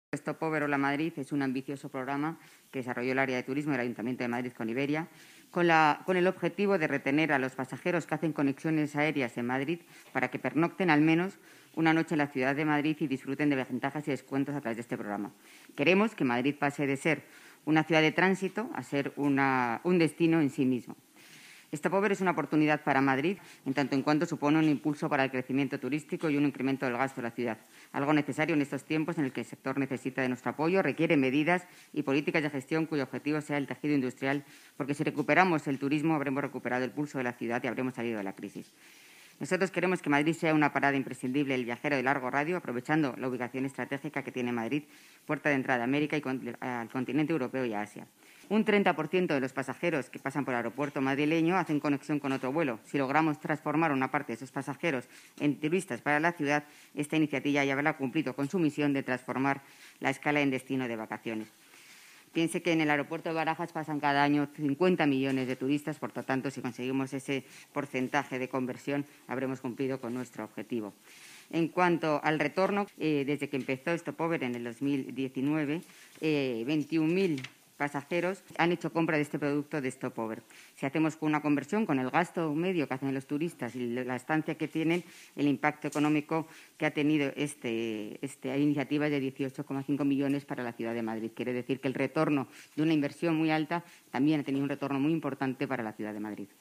Stopover Hola Madrid es un ambicioso programa que desarrolló el área de turismo del Ayuntamiento de Madrid con Iberia, con el objetivo de retener a los pasajeros que hacen conexiones aéreas en Madrid para que pernocten al menos una noche en la ciudad de Madrid y disfruten de ventajas y descuentos a través de este programa. Queremos que Madrid pase de ser una ciudad de tránsito a ser un destino en sí mismo. Stopover es una oportunidad para Madrid, en tanto en cuanto supone un impulso para el crecimiento turístico y un incremento del gasto de la ciudad. Algo necesario en estos tiempos en el que el sector necesita de nuestro apoyo, requiere medidas y políticas de gestión cuyo objetivo sea el tejido industrial, porque si recuperamos el turismo habremos recuperado el pulso de la ciudad y habremos salido de la crisis. Nosotros queremos que Madrid sea una parada imprescindible del viajero de largo radio, aprovechando la ubicación estratégica que tiene Madrid, puerta de entrada a América y al continente europeo y a Asia. Un 30% de los pasajeros que pasan por el aeropuerto madrileño hacen conexión con otro vuelo. Si logramos transformar una parte de esos pasajeros en turistas para la ciudad, esta iniciativa ya habrá cumplido con su misión de transformar la escala en destino de vacaciones. Piense que en el aeropuerto de Barajas pasan cada año 50 millones de turistas, por lo tanto, si conseguimos ese porcentaje de conversión, habremos cumplido con nuestro objetivo. En cuanto al retorno, desde que empezó Stopover en el 2019, 21.000 pasajeros han hecho compra de este producto de Stopover. Si hacemos una conversión con el gasto medio que hacen los turistas y la estancia que tienen, el impacto económico que ha tenido esta iniciativa es de 18,5 millones para la ciudad de Madrid. Quiere decir que el retorno de una inversión muy alta también ha tenido un retorno muy importante para la ciudad de Madrid.